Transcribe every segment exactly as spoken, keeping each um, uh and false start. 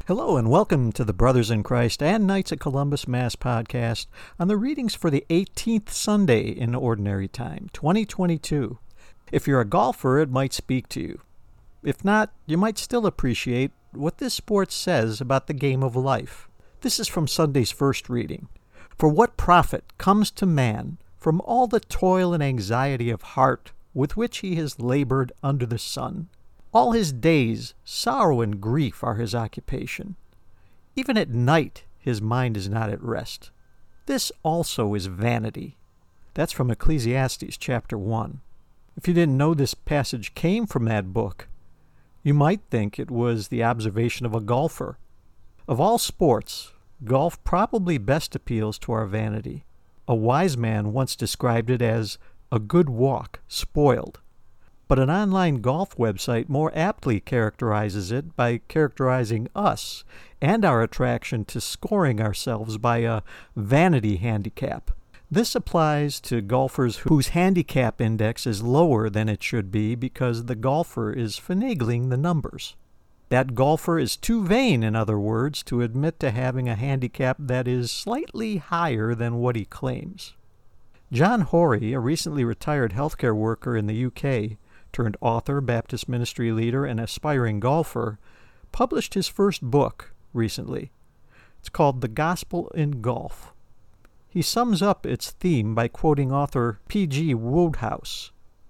Hello and welcome to the Brothers in Christ and Knights of Columbus Mass podcast on the readings for the eighteenth Sunday in Ordinary Time, twenty twenty-two. If you're a golfer, it might speak to you. If not, you might still appreciate what this sport says about the game of life. This is from Sunday's first reading. For what profit comes to man from all the toil and anxiety of heart with which he has labored under the sun? All his days, sorrow and grief are his occupation. Even at night, his mind is not at rest. This also is vanity. That's from Ecclesiastes chapter one. If you didn't know this passage came from that book, you might think it was the observation of a golfer. Of all sports, golf probably best appeals to our vanity. A wise man once described it as a good walk spoiled. But an online golf website more aptly characterizes it by characterizing us and our attraction to scoring ourselves by a vanity handicap. This applies to golfers whose handicap index is lower than it should be because the golfer is finagling the numbers. That golfer is too vain, in other words, to admit to having a handicap that is slightly higher than what he claims. John Horry, a recently retired healthcare worker in the U K, turned author, Baptist ministry leader, and aspiring golfer, published his first book recently. It's called The Gospel in Golf. He sums up its theme by quoting author P G Wodehouse.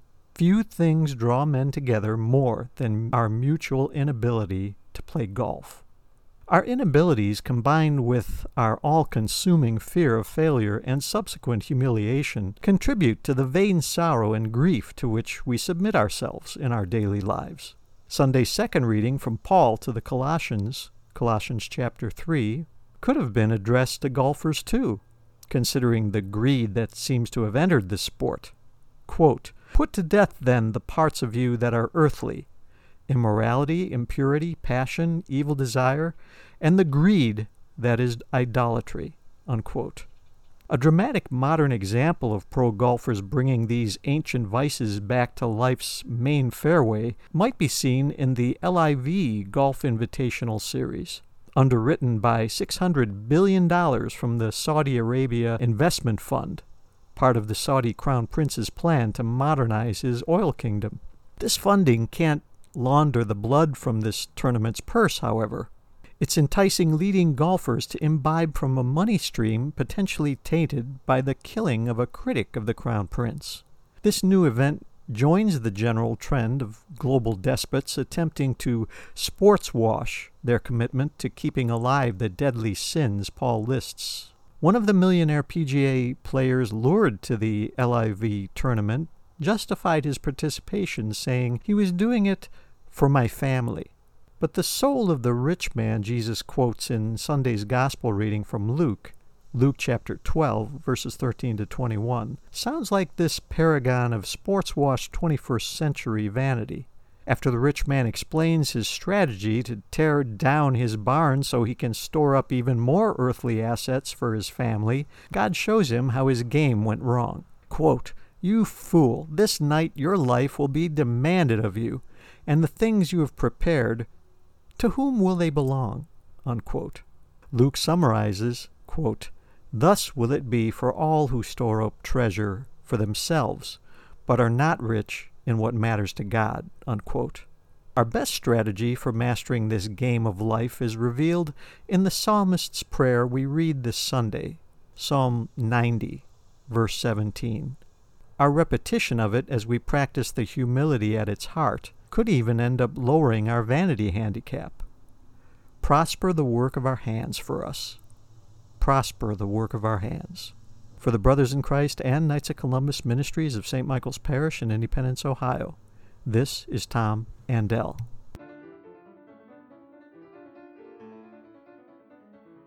Few things draw men together more than our mutual inability to play golf. Our inabilities, combined with our all-consuming fear of failure and subsequent humiliation, contribute to the vain sorrow and grief to which we submit ourselves in our daily lives. Sunday's second reading from Paul to the Colossians, Colossians chapter three, could have been addressed to golfers too, considering the greed that seems to have entered this sport. Quote, "Put to death then the parts of you that are earthly, immorality, impurity, passion, evil desire, and the greed that is idolatry." Unquote. A dramatic modern example of pro golfers bringing these ancient vices back to life's main fairway might be seen in the L I V Golf Invitational Series, underwritten by six hundred billion dollars from the Saudi Arabia Investment Fund, part of the Saudi Crown Prince's plan to modernize his oil kingdom. This funding can't launder the blood from this tournament's purse, however. It's enticing leading golfers to imbibe from a money stream potentially tainted by the killing of a critic of the Crown Prince. This new event joins the general trend of global despots attempting to sports wash their commitment to keeping alive the deadly sins Paul lists. One of the millionaire P G A players lured to the L I V tournament justified his participation, saying he was doing it for my family. But the soul of the rich man Jesus quotes in Sunday's Gospel reading from Luke, Luke chapter twelve, verses thirteen to twenty-one, sounds like this paragon of sports-washed twenty-first century vanity. After the rich man explains his strategy to tear down his barn so he can store up even more earthly assets for his family, God shows him how his game went wrong. Quote, "You fool, this night your life will be demanded of you, and the things you have prepared, to whom will they belong?" Unquote. Luke summarizes, quote, "Thus will it be for all who store up treasure for themselves, but are not rich in what matters to God." Unquote. Our best strategy for mastering this game of life is revealed in the psalmist's prayer we read this Sunday, Psalm ninety, verse seventeen. Our repetition of it as we practice the humility at its heart could even end up lowering our vanity handicap. Prosper the work of our hands for us. Prosper the work of our hands. For the Brothers in Christ and Knights of Columbus Ministries of Saint Michael's Parish in Independence, Ohio, this is Tom Andell.